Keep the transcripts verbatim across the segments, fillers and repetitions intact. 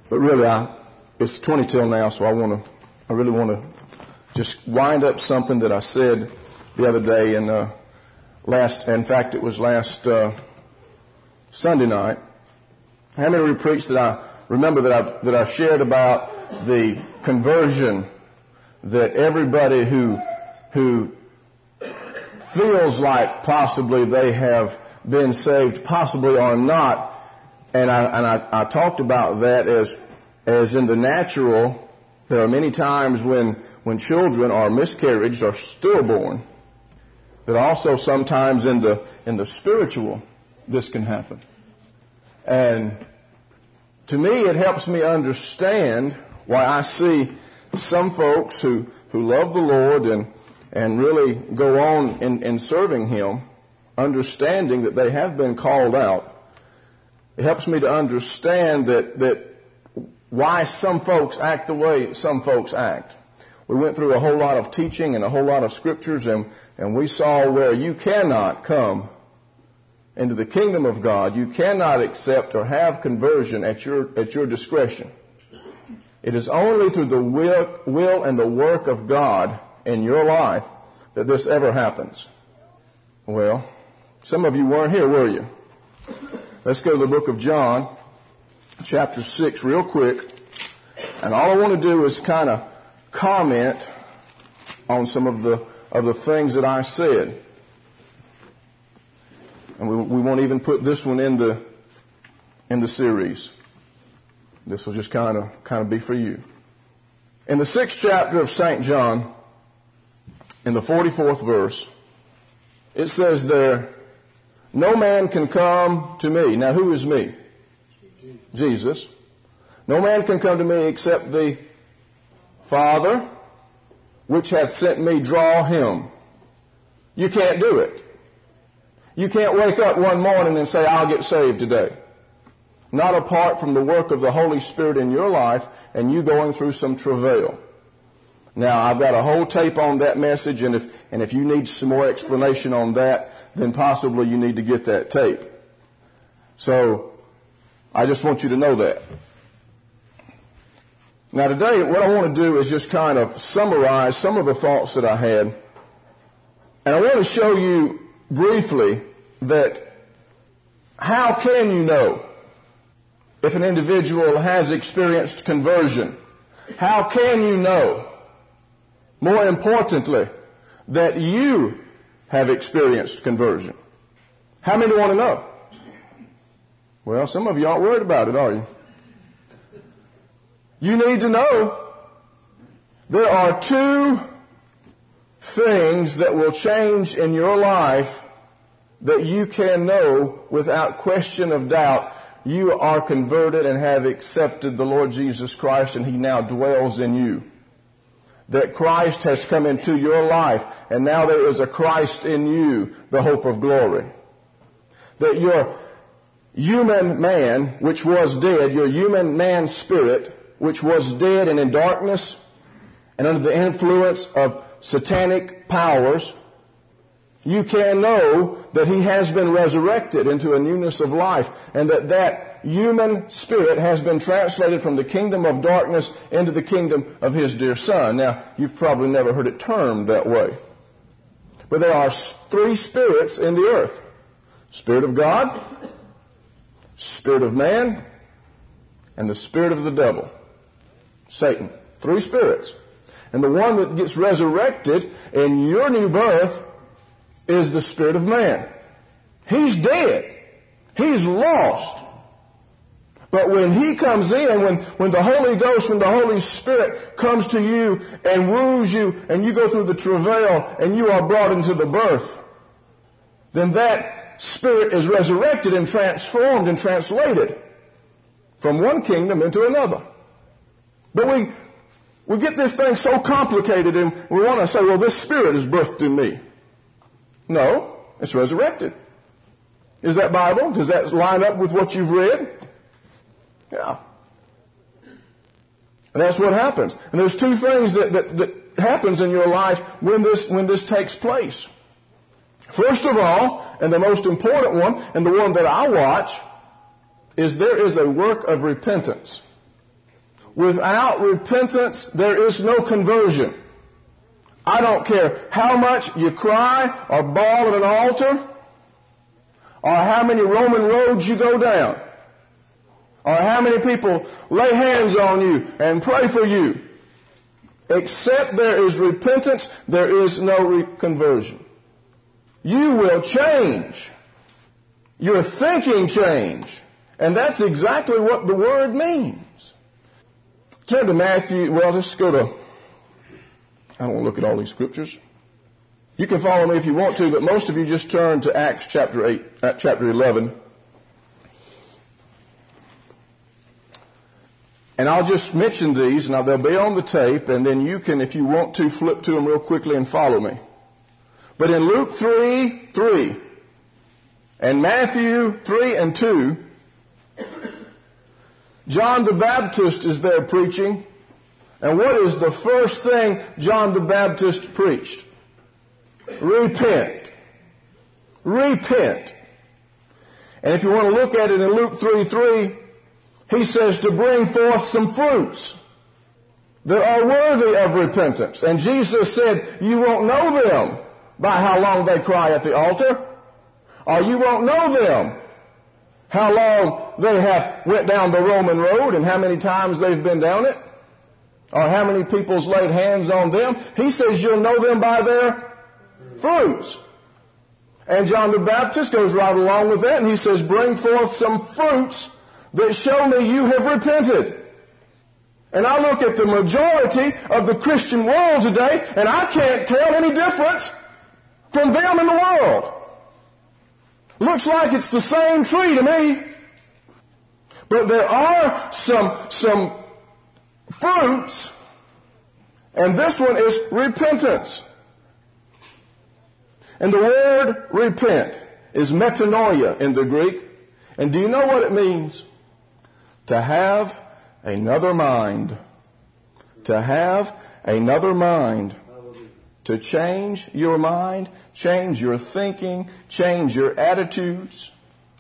But really, I, it's twenty till now, so I want to, I really want to just wind up something that I said the other day and, uh, last, in fact, it was last, uh, Sunday night. How many preached that I remember that I, that I shared about the conversion that everybody who, who feels like possibly they have been saved, possibly or not, and I, and I, I talked about that as, as in the natural, there are many times when, when children are miscarried or stillborn, but also sometimes in the, in the spiritual, this can happen. And to me, it helps me understand why I see some folks who, who love the Lord and, and really go on in, in serving Him, understanding that they have been called out. It helps me to understand that, that why some folks act the way some folks act. We went through a whole lot of teaching and a whole lot of scriptures, and, and we saw where you cannot come into the kingdom of God. You cannot accept or have conversion at your, at your discretion. It is only through the will, will and the work of God in your life that this ever happens. Well, some of you weren't here, were you? Let's go to the book of John, chapter six, real quick. And all I want to do is kind of comment on some of the of the things that I said. And we, we won't even put this one in the in the series. This will just kind of kind of be for you. In the sixth chapter of Saint John, in the forty-fourth verse, it says there, "No man can come to me." Now, who is me? Jesus. "No man can come to me except the Father, which hath sent me, draw him." You can't do it. You can't wake up one morning and say, "I'll get saved today." Not apart from the work of the Holy Spirit in your life and you going through some travail. Now, I've got a whole tape on that message, and if, and if you need some more explanation on that, then possibly you need to get that tape. So, I just want you to know that. Now today, what I want to do is just kind of summarize some of the thoughts that I had. And I want to show you briefly that how can you know if an individual has experienced conversion? How can you know, more importantly, that you have experienced conversion? How many want to know? Well, some of you aren't worried about it, are you? You need to know there are two things that will change in your life that you can know without question of doubt. You are converted and have accepted the Lord Jesus Christ, and He now dwells in you. That Christ has come into your life, and now there is a Christ in you, the hope of glory. That your human man, which was dead, your human man spirit, which was dead and in darkness and under the influence of satanic powers, you can know that he has been resurrected into a newness of life, and that that human spirit has been translated from the kingdom of darkness into the kingdom of his dear Son. Now, you've probably never heard it termed that way. But there are three spirits in the earth. Spirit of God, Spirit of man, and the spirit of the devil, Satan. Three spirits. And the one that gets resurrected in your new birth is the spirit of man. He's dead. He's lost. But when he comes in, when, when the Holy Ghost, when the Holy Spirit comes to you and woos you, and you go through the travail and you are brought into the birth, then that spirit is resurrected and transformed and translated from one kingdom into another. But we, we get this thing so complicated, and we want to say, well, this spirit is birthed in me. No, it's resurrected. Is that Bible? Does that line up with what you've read? Yeah. And that's what happens. And there's two things that, that, that happens in your life when this, when this takes place. First of all, and the most important one, and the one that I watch, is there is a work of repentance. Without repentance, there is no conversion. I don't care how much you cry or bawl at an altar, or how many Roman roads you go down, or how many people lay hands on you and pray for you. Except there is repentance, there is no re- conversion. You will change. Your thinking change. And that's exactly what the word means. Turn to Matthew, well, let's go to, I don't want to look at all these scriptures. You can follow me if you want to, but most of you just turn to Acts chapter eight, uh, chapter eleven. And I'll just mention these, and they'll be on the tape, and then you can, if you want to, flip to them real quickly and follow me. But in Luke three, three, and Matthew three and two, John the Baptist is there preaching. And what is the first thing John the Baptist preached? Repent. Repent. And if you want to look at it in Luke three, three, he says to bring forth some fruits that are worthy of repentance. And Jesus said, you won't know them by how long they cry at the altar, or you won't know them how long they have went down the Roman road and how many times they've been down it, or how many people's laid hands on them. He says you'll know them by their fruits. And John the Baptist goes right along with that, and he says, bring forth some fruits that show me you have repented. And I look at the majority of the Christian world today, and I can't tell any difference from them in the world. Looks like it's the same tree to me. But there are some, some fruits, and this one is repentance. And the word repent is metanoia in the Greek. And do you know what it means? To have another mind. To have another mind. To change your mind, change your thinking, change your attitudes.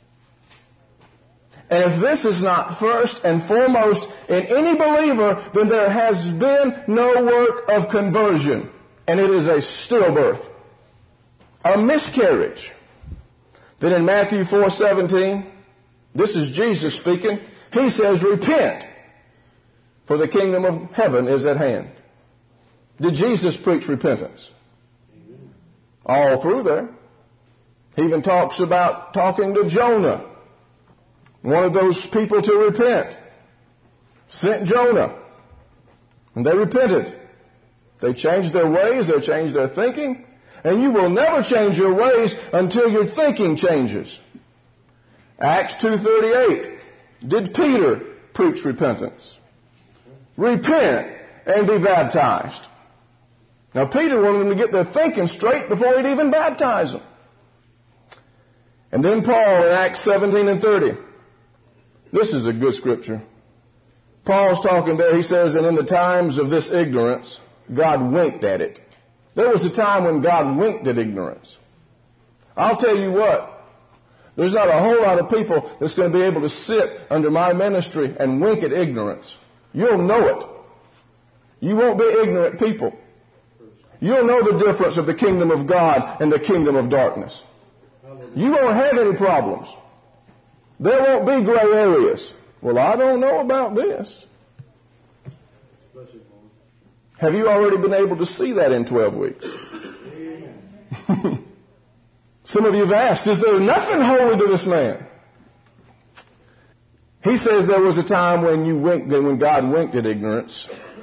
And if this is not first and foremost in any believer, then there has been no work of conversion. And it is a stillbirth. A miscarriage. Then in Matthew four seventeen, this is Jesus speaking. He says, repent, for the kingdom of heaven is at hand. Did Jesus preach repentance? All through there. He even talks about talking to Jonah, one of those people to repent. Sent Jonah. And they repented. They changed their ways, they changed their thinking. And you will never change your ways until your thinking changes. Acts two thirty-eight. Did Peter preach repentance? Repent and be baptized. Now Peter wanted them to get their thinking straight before he'd even baptize them. And then Paul in Acts seventeen and thirty. This is a good scripture. Paul's talking there, he says, and in the times of this ignorance, God winked at it. There was a time when God winked at ignorance. I'll tell you what, there's not a whole lot of people that's going to be able to sit under my ministry and wink at ignorance. You'll know it. You won't be ignorant people. You'll know the difference of the kingdom of God and the kingdom of darkness. You won't have any problems. There won't be gray areas. Well, I don't know about this. Have you already been able to see that in twelve weeks? Some of you have asked, is there nothing holy to this man? He says there was a time when you winked, when God winked at ignorance.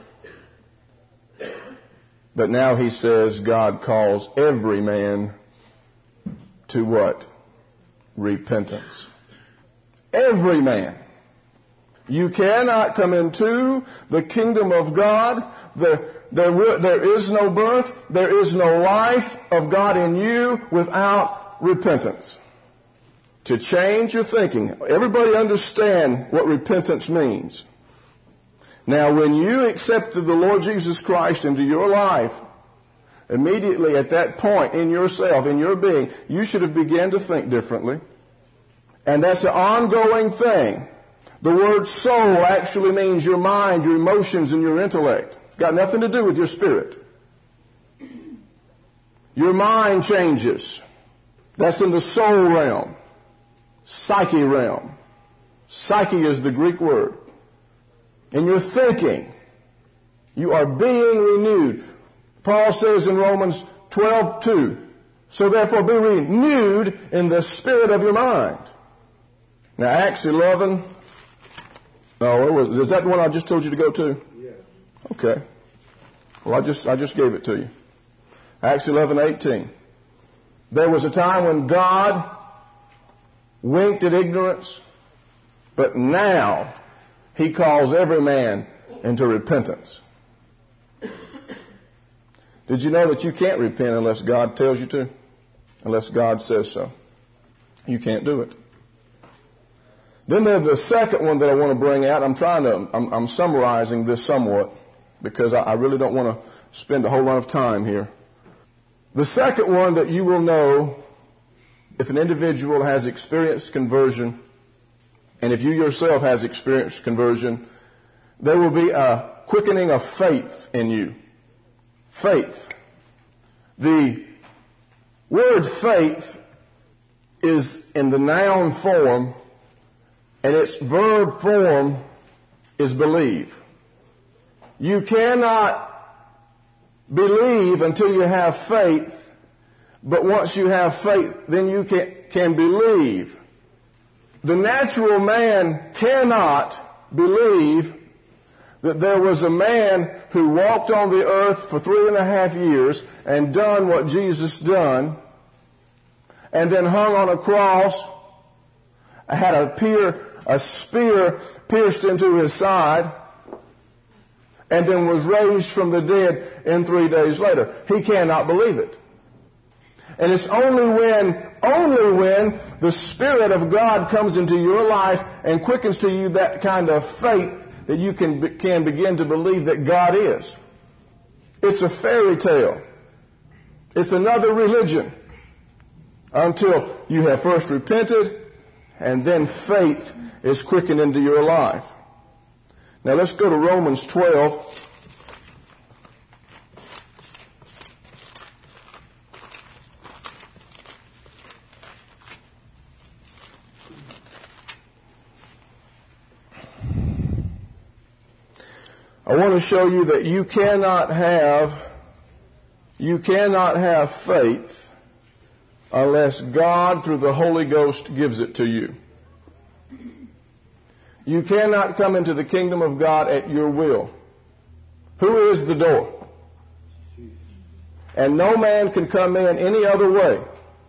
But now he says God calls every man to what? Repentance. Every man. You cannot come into the kingdom of God. There, there, there is no birth. There is no life of God in you without repentance. To change your thinking. Everybody understand what repentance means. Now, when you accepted the Lord Jesus Christ into your life, immediately at that point in yourself, in your being, you should have begun to think differently. And that's an ongoing thing. The word soul actually means your mind, your emotions, and your intellect. Got nothing to do with your spirit. Your mind changes. That's in the soul realm. Psyche realm. Psyche is the Greek word. In your thinking, you are being renewed. Paul says in Romans twelve two, so therefore be renewed in the spirit of your mind. Now Acts eleven, no, what was, is that the one I just told you to go to? Yeah. Okay. Well, I just, I just gave it to you. Acts eleven eighteen. There was a time when God winked at ignorance, but now He calls every man into repentance. Did you know that you can't repent unless God tells you to? Unless God says so. You can't do it. Then there's the second one that I want to bring out. I'm trying to, I'm, I'm summarizing this somewhat because I, I really don't want to spend a whole lot of time here. The second one that you will know if an individual has experienced conversion, and if you yourself has experienced conversion, there will be a quickening of faith in you. Faith. The word faith is in the noun form, and its verb form is believe. You cannot believe until you have faith, but once you have faith, then you can, can believe. The natural man cannot believe that there was a man who walked on the earth for three and a half years and done what Jesus done, and then hung on a cross, had a, peer, a spear pierced into his side, and then was raised from the dead in three days later. He cannot believe it. And it's only when, only when the Spirit of God comes into your life and quickens to you that kind of faith that you can, can begin to believe that God is. It's a fairy tale. It's another religion until you have first repented and then faith is quickened into your life. Now let's go to Romans twelve. I want to show you that you cannot have, you cannot have faith unless God through the Holy Ghost gives it to you. You cannot come into the kingdom of God at your will. Who is the door? And no man can come in any other way.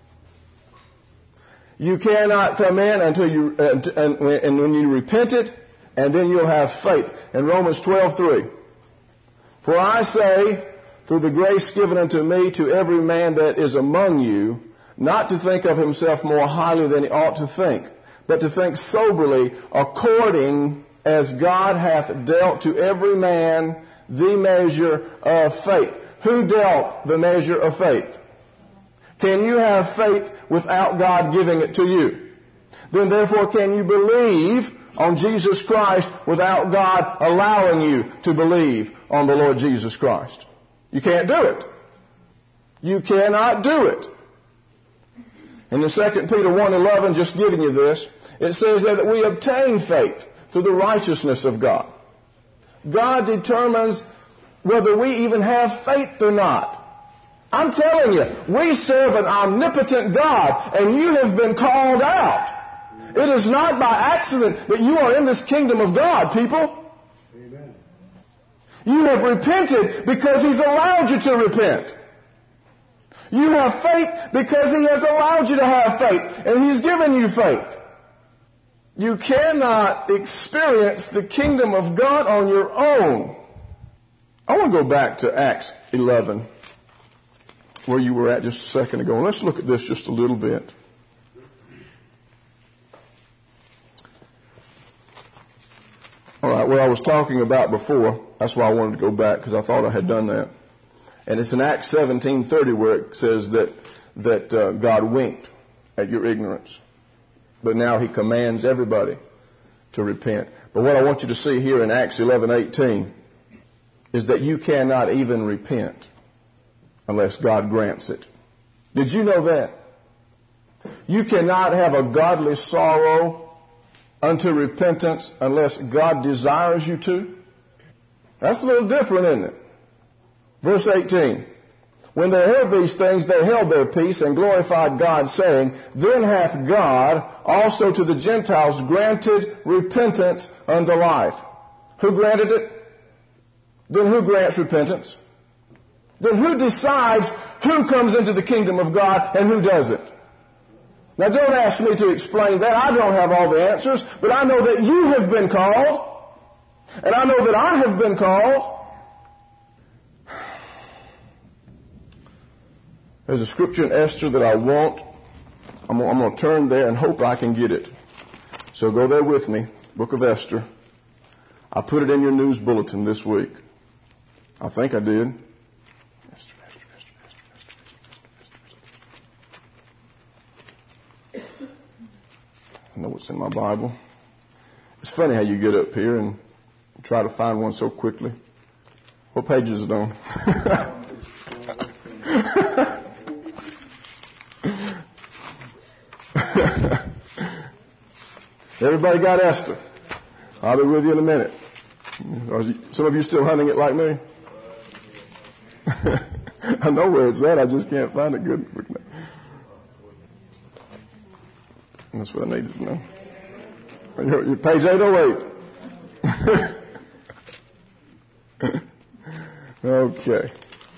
You cannot come in until you, uh, and, and when you repent it, and then you'll have faith. In Romans twelve three, for I say, through the grace given unto me, to every man that is among you, not to think of himself more highly than he ought to think, but to think soberly, according as God hath dealt to every man the measure of faith. Who dealt the measure of faith? Can you have faith without God giving it to you? Then therefore can you believe on Jesus Christ without God allowing you to believe on the Lord Jesus Christ? You can't do it. You cannot do it. In the Second Peter one eleven, just giving you this, it says that we obtain faith through the righteousness of God. God determines whether we even have faith or not. I'm telling you, we serve an omnipotent God, and you have been called out. It is not by accident that you are in this kingdom of God, people. Amen. You have repented because He's allowed you to repent. You have faith because He has allowed you to have faith, and He's given you faith. You cannot experience the kingdom of God on your own. I want to go back to Acts eleven, where you were at just a second ago. And let's look at this just a little bit. All right, what I was talking about before, that's why I wanted to go back, because I thought I had done that. And it's in Acts seventeen thirty where it says that that uh, God winked at your ignorance. But now He commands everybody to repent. But what I want you to see here in Acts eleven eighteen is that you cannot even repent unless God grants it. Did you know that? You cannot have a godly sorrow unto repentance unless God desires you to. That's a little different, isn't it? Verse eighteen. When they heard these things, they held their peace and glorified God, saying, Then hath God also to the Gentiles granted repentance unto life. Who granted it? Then who grants repentance? Then who decides who comes into the kingdom of God and who doesn't? Now don't ask me to explain that. I don't have all the answers, but I know that you have been called, and I know that I have been called. There's a scripture in Esther that I want. I'm, I'm going to turn there and hope I can get it. So go there with me. Book of Esther. I put it in your news bulletin this week. I think I did. Esther, Esther, Esther, Esther, Esther, Esther. I know what's in my Bible. It's funny how you get up here and try to find one so quickly. What page is it on? Everybody got Esther? I'll be with you in a minute. Are you, some of you still hunting it like me? I know where it's at. I just can't find it good. That's what I needed to know. You're, you're page eight oh eight. Okay.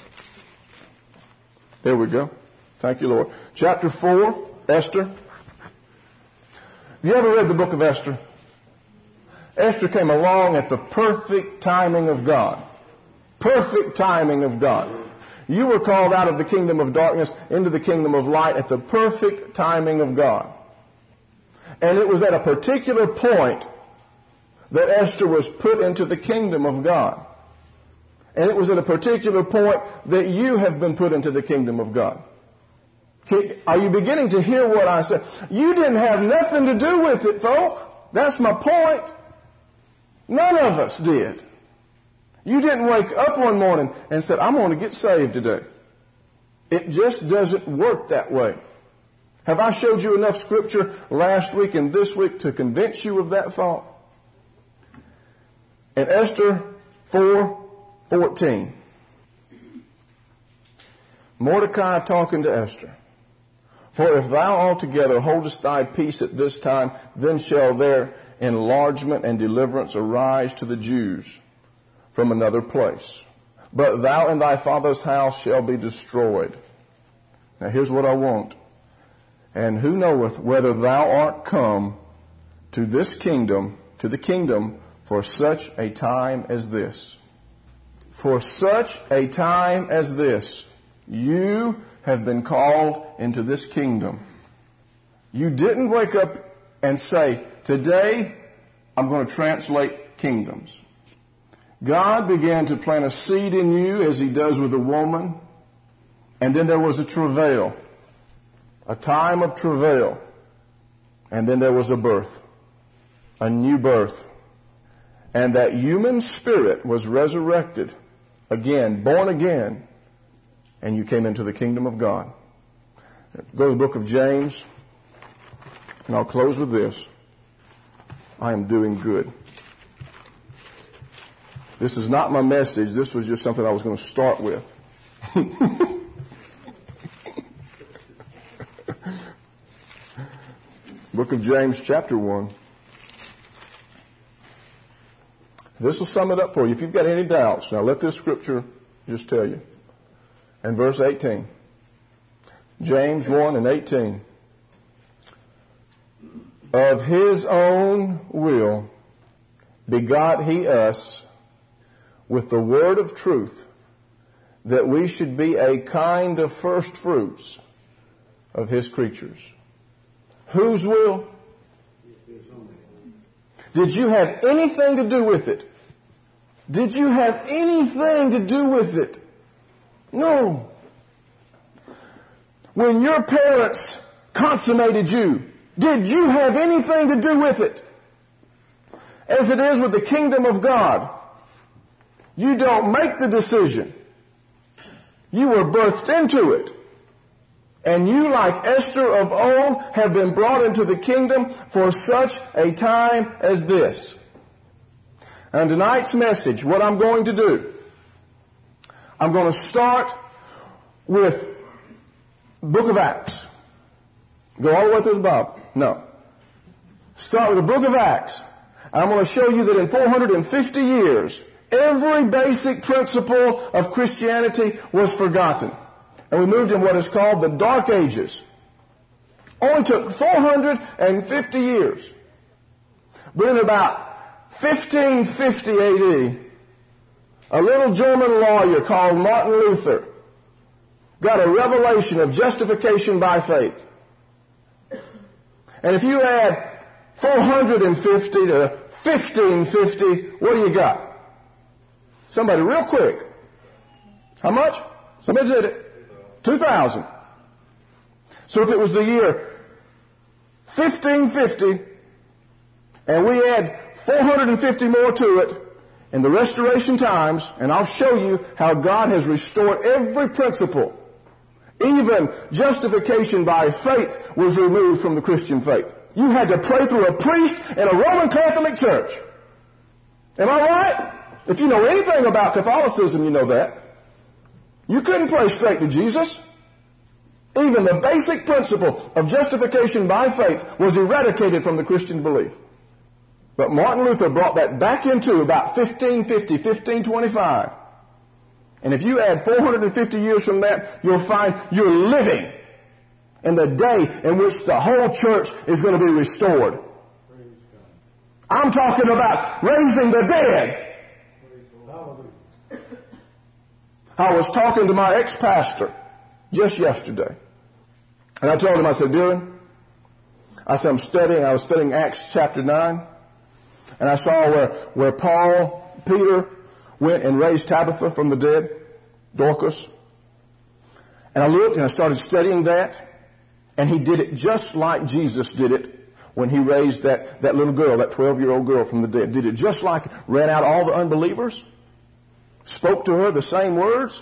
There we go. Thank you, Lord. Chapter four, Esther. Have you ever read the book of Esther? Esther came along at the perfect timing of God. Perfect timing of God. You were called out of the kingdom of darkness into the kingdom of light at the perfect timing of God. And it was at a particular point that Esther was put into the kingdom of God. And it was at a particular point that you have been put into the kingdom of God. Are you beginning to hear what I said? You didn't have nothing to do with it, folk. That's my point. None of us did. You didn't wake up one morning and said, I'm going to get saved today. It just doesn't work that way. Have I showed you enough scripture last week and this week to convince you of that thought? In Esther four fourteen, Mordecai talking to Esther. For if thou altogether holdest thy peace at this time, then shall there enlargement and deliverance arise to the Jews from another place. But thou and thy father's house shall be destroyed. Now here's what I want. And who knoweth whether thou art come to this kingdom, to the kingdom, for such a time as this? For such a time as this, you have been called into this kingdom. You didn't wake up and say, today I'm going to translate kingdoms. God began to plant a seed in you as he does with a woman. And then there was a travail, a time of travail. And then there was a birth, a new birth. And that human spirit was resurrected again, born again. And you came into the kingdom of God. Go to the book of James, and I'll close with this. I am doing good. This is not my message. This was just something I was going to start with. Book of James, chapter one. This will sum it up for you. If you've got any doubts, now let this scripture just tell you. And verse eighteen. James one and eighteen. Of his own will begot he us with the word of truth, that we should be a kind of first fruits of his creatures. Whose will? Did you have anything to do with it? Did you have anything to do with it? No. When your parents consummated you, did you have anything to do with it? as it is with the kingdom of God. You don't make the decision. You were birthed into it. And you, like Esther of old, have been brought into the kingdom for such a time as this. And tonight's message, what I'm going to do, I'm going to start with Book of Acts. Go all the way through the Bible. No. Start with the Book of Acts. I'm going to show you that in four hundred fifty years, every basic principle of Christianity was forgotten. And we moved in what is called the Dark Ages. Only took four hundred fifty years. But in about fifteen fifty A D, a little German lawyer called Martin Luther got a revelation of justification by faith. And if you add four hundred fifty to fifteen fifty, what do you got? Somebody real quick. How much? Somebody did it. two thousand. So if it was the year fifteen fifty and we add four hundred fifty more to it in the restoration times, and I'll show you how God has restored every principle. Even justification by faith was removed from the Christian faith. You had to pray through a priest in a Roman Catholic church. Am I right? If you know anything about Catholicism, you know that. You couldn't pray straight to Jesus. Even the basic principle of justification by faith was eradicated from the Christian belief. But Martin Luther brought that back into about fifteen fifty, fifteen twenty-five. And if you add four hundred fifty years from that, you'll find you're living in the day in which the whole church is going to be restored. I'm talking about raising the dead. I was talking to my ex-pastor just yesterday. And I told him, I said, Dylan, I said, I'm studying, I was studying Acts chapter nine. And I saw where, where Paul, Peter, went and raised Tabitha from the dead, Dorcas. And I looked and I started studying that. And he did it just like Jesus did it when he raised that, that little girl, that twelve-year-old girl from the dead. Did it just like, ran out all the unbelievers. Spoke to her the same words.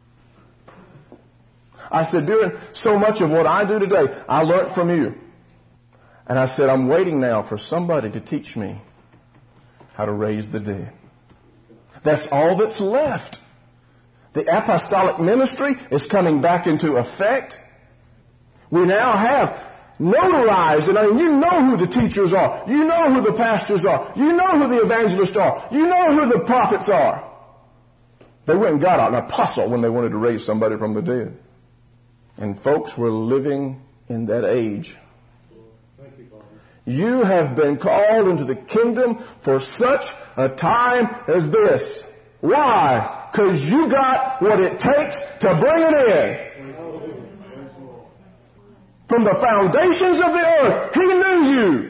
I said, Dylan, so much of what I do today, I learned from you. And I said, I'm waiting now for somebody to teach me how to raise the dead. That's all that's left. The apostolic ministry is coming back into effect. We now have notarized, and I mean, you know who the teachers are. You know who the pastors are. You know who the evangelists are. You know who the prophets are. They went and got an apostle when they wanted to raise somebody from the dead. And folks, we're living in that age. You have been called into the kingdom for such a time as this. Why? Because you got what it takes to bring it in. From the foundations of the earth, He knew you.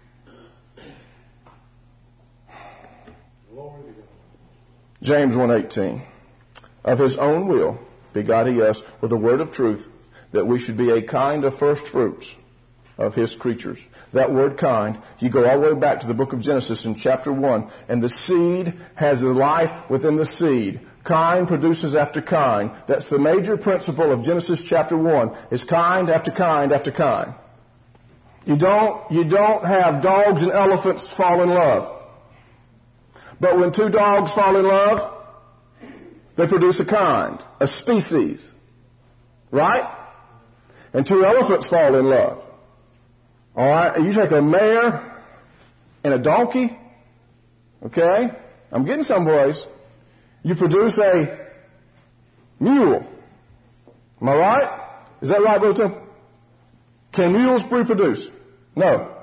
James one eighteen. Of His own will begot He us with the word of truth, that we should be a kind of first fruits of His creatures. That word kind, you go all the way back to the book of Genesis in chapter one, and the seed has a life within the seed. Kind produces after kind. That's the major principle of Genesis chapter one, is kind after kind after kind. You don't, you don't have dogs and elephants fall in love. But when two dogs fall in love, they produce a kind, a species. Right? And two elephants fall in love. All right? You take a mare and a donkey. Okay? I'm getting someplace. You produce a mule. Am I right? Is that right, Brother Tim? Can mules reproduce? No.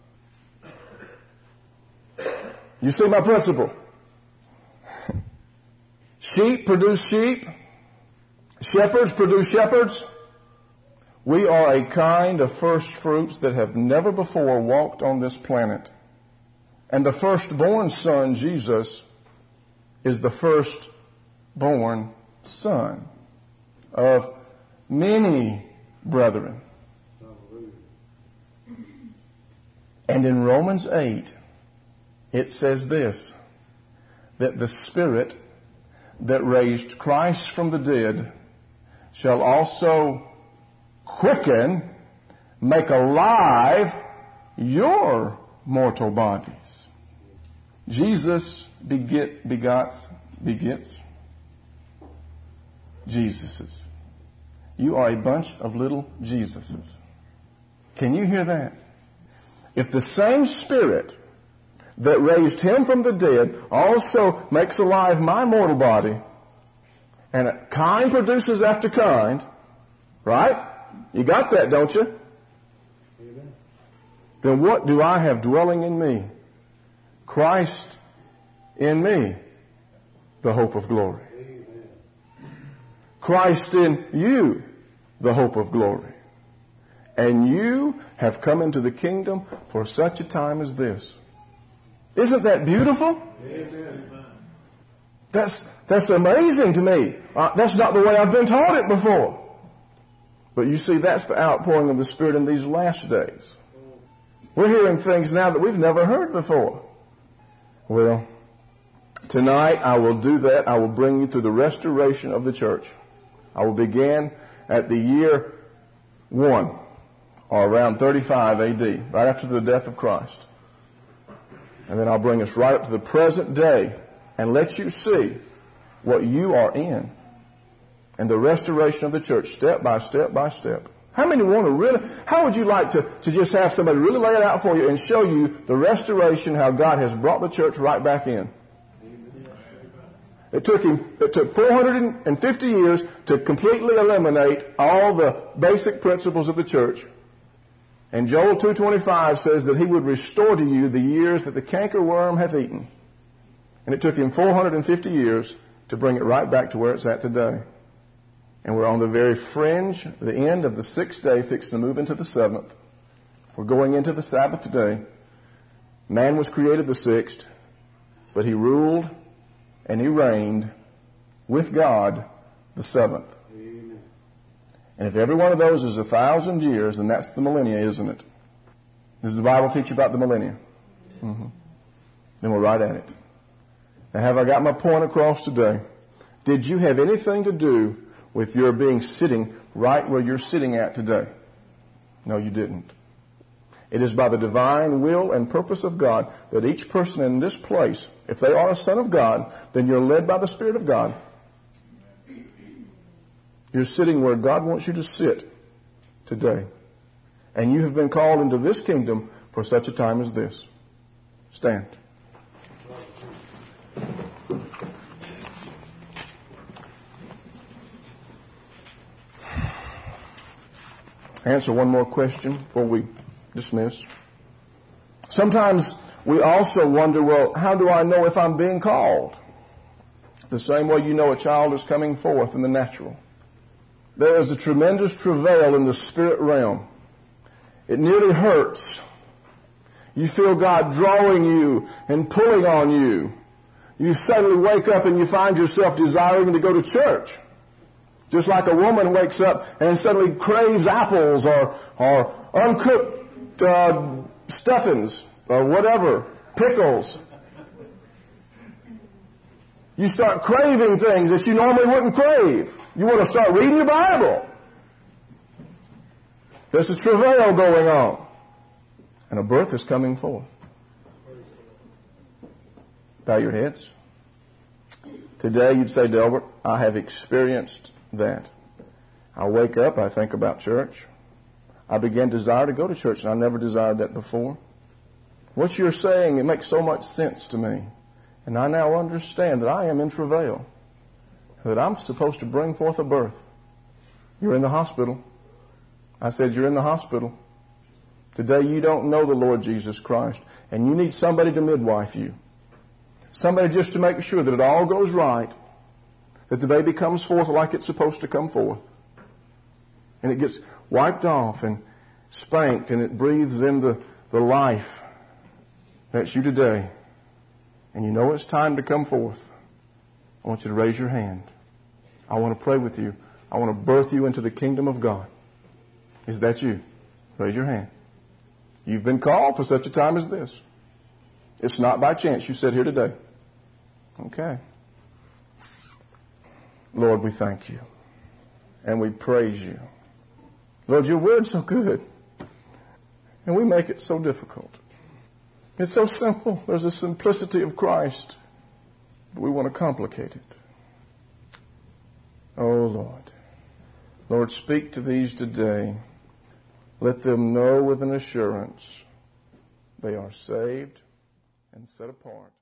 You see my principle. Sheep produce sheep. Shepherds produce shepherds. We are a kind of first fruits that have never before walked on this planet. And the firstborn son, Jesus, is the firstborn son of many brethren. And in Romans eight, It says this, that the Spirit that raised Christ from the dead shall also quicken, make alive your mortal bodies. Jesus beget, begots, begets Jesuses. You are a bunch of little Jesuses. Can you hear that? If the same Spirit that raised Him from the dead also makes alive my mortal body, and kind produces after kind, right? You got that, don't you? Amen. Then what do I have dwelling in me? Christ in me, the hope of glory. Amen. Christ in you, the hope of glory. And you have come into the kingdom for such a time as this. Isn't that beautiful? Amen. That's, that's amazing to me. Uh, that's not the way I've been taught it before. But you see, that's the outpouring of the Spirit in these last days. We're hearing things now that we've never heard before. Well, tonight I will do that. I will bring you through the restoration of the church. I will begin at the year one, or around thirty-five A D, right after the death of Christ. And then I'll bring us right up to the present day and let you see what you are in and the restoration of the church, step by step by step. How many want to really, how would you like to, to just have somebody really lay it out for you and show you the restoration, how God has brought the church right back in? It took him, it took four hundred fifty years to completely eliminate all the basic principles of the church. And Joel two twenty-five says that He would restore to you the years that the cankerworm hath eaten. And it took Him four hundred fifty years to bring it right back to where it's at today. And we're on the very fringe, the end of the sixth day, fixing to move into the seventh. We're going into the Sabbath day. Man was created the sixth, but He ruled and He reigned with God the seventh. Amen. And if every one of those is a thousand years, then that's the millennia, isn't it? Does the Bible teach about the millennia? Mm-hmm. Then we're right at it. Now, have I got my point across today? Did you have anything to do with your being sitting right where you're sitting at today? No, you didn't. It is by the divine will and purpose of God that each person in this place, if they are a son of God, then you're led by the Spirit of God. You're sitting where God wants you to sit today. And you have been called into this kingdom for such a time as this. Stand. Answer one more question before we dismiss. Sometimes we also wonder, well, how do I know if I'm being called? The same way you know a child is coming forth in the natural. There is a tremendous travail in the spirit realm. It nearly hurts. You feel God drawing you and pulling on you. You suddenly wake up and you find yourself desiring to go to church. Just like a woman wakes up and suddenly craves apples or, or uncooked uh, stuffings or whatever, pickles. You start craving things that you normally wouldn't crave. You want to start reading your Bible. There's a travail going on. And a birth is coming forth. Bow your heads. Today you'd say, Delbert, I have experienced that. I wake up, I think about church. I begin to desire to go to church, and I never desired that before. What you're saying, it makes so much sense to me. And I now understand that I am in travail, that I'm supposed to bring forth a birth. You're in the hospital. I said, you're in the hospital. Today you don't know the Lord Jesus Christ, and you need somebody to midwife you. Somebody just to make sure that it all goes right, that the baby comes forth like it's supposed to come forth. And it gets wiped off and spanked, and it breathes in the, the life. That's you today. And you know it's time to come forth. I want you to raise your hand. I want to pray with you. I want to birth you into the kingdom of God. Is that you? Raise your hand. You've been called for such a time as this. It's not by chance you sit here today. Okay. Lord, we thank you. And we praise you. Lord, your word's so good. And we make it so difficult. It's so simple. There's the simplicity of Christ. But we want to complicate it. Oh, Lord. Lord, speak to these today. Let them know with an assurance they are saved and set apart.